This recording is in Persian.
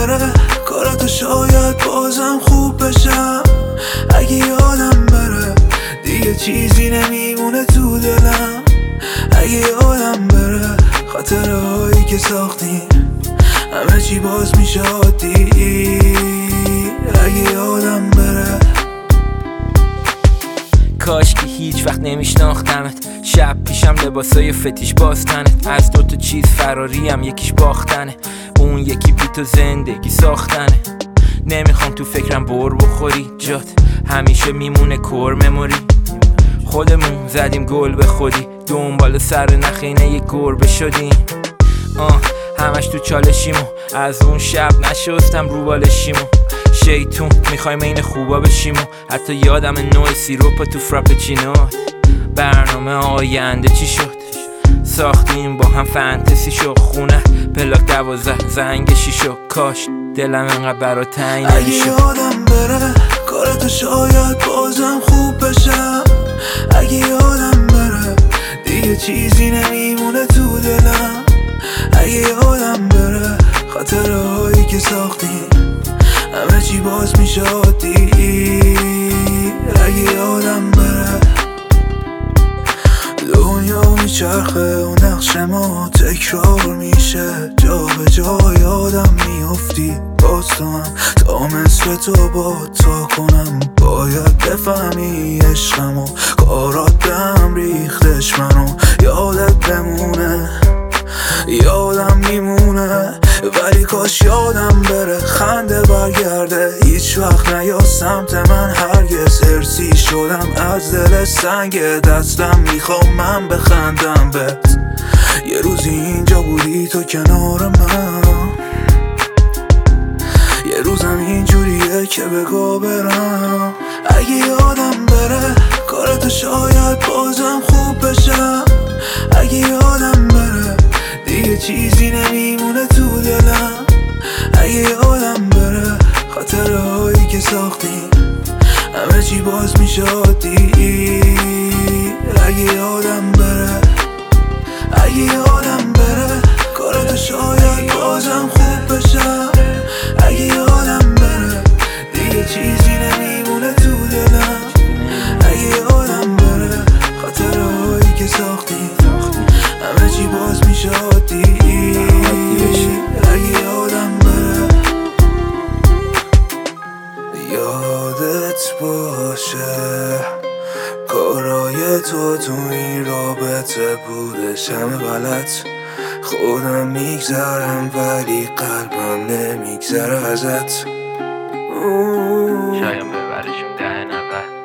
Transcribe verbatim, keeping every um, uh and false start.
بره کاراتو شاید بازم خوب بشم. اگه یادم بره دیگه چیزی نمیمونه تو دلم. اگه یادم بره خاطره هایی که ساختیم همه چی باز میشه عادی. اگه یادم بره کاش که هیچ وقت نمیشناختمت. شب پیشم لباسای فتیش باستنت. از دوتا چیز فراریم، یکیش باختنه، اون یکی بی تو زندگی ساختنه. نمیخوام تو فکرم بر بخوری، جات همیشه میمونه کور مموری. خودمون زدیم گل به خودی، دنبال سر نخینه یک گربه شدیم. آه همش تو چالشیمو، از اون شب نشستم رو بالشیمو. شیطون میخوایم این خوبا بشیم و حتی یادم نوع سیروپا تو فراپچینو. برنامه آینده چی شد؟ ساختیم با هم فانتزی شو. خونه پلاک دوازده زنگ شیشو. کاش دلم انقدر برا تنگ اگه نمیشد. یادم بره کاراتو شاید بازم خوب بشم. اگه یادم بره دیگه چیزی نمیمونه تو دلم. اگه یادم بره خاطره هایی که ساختیم همه چی باز میشه عادی. اگه یادم بره دنیا میچرخه و نقش ما تکرار میشه. جا به جا یادم میافتی باز تو هم تا مثل تو با تا کنم. باید بفهمی عشقمو کارات بهم ریختش منو. یادت بمونه یادم میمونه ولی کاش یادم بره خنده برگرده هیچ وقت نیا سمت من هرگز. ارسی شدم از دل سنگ دستم میخوام من بخندم بهت. یه روزی اینجا بودی تو کنار من، یه روزم اینجوریه که بگو برم. اگه یادم بره کاراتو شاید بازم خوب بشم. اگه یادم بره دیگه چیزی نمیمونه تو دلم. اگه یادم بره خاطره هایی که ساختیم همه چی باز میشه عادی. اگه یادم بره اگه یادم بره کاراتو شاید بازم خوب بشم. اگه یادم بره دیگه چیزی نمیمونه تو دلم. اگه یادم بره خاطره هایی که ساختیم همه چی باز میشه عادی. اگه یادم بره یادت باشه کارای تو تو این رابطه بودش همه غلط. خودم میگذرم ولی قلبم نمیگذره ازت. شاید ببرشون ده نفر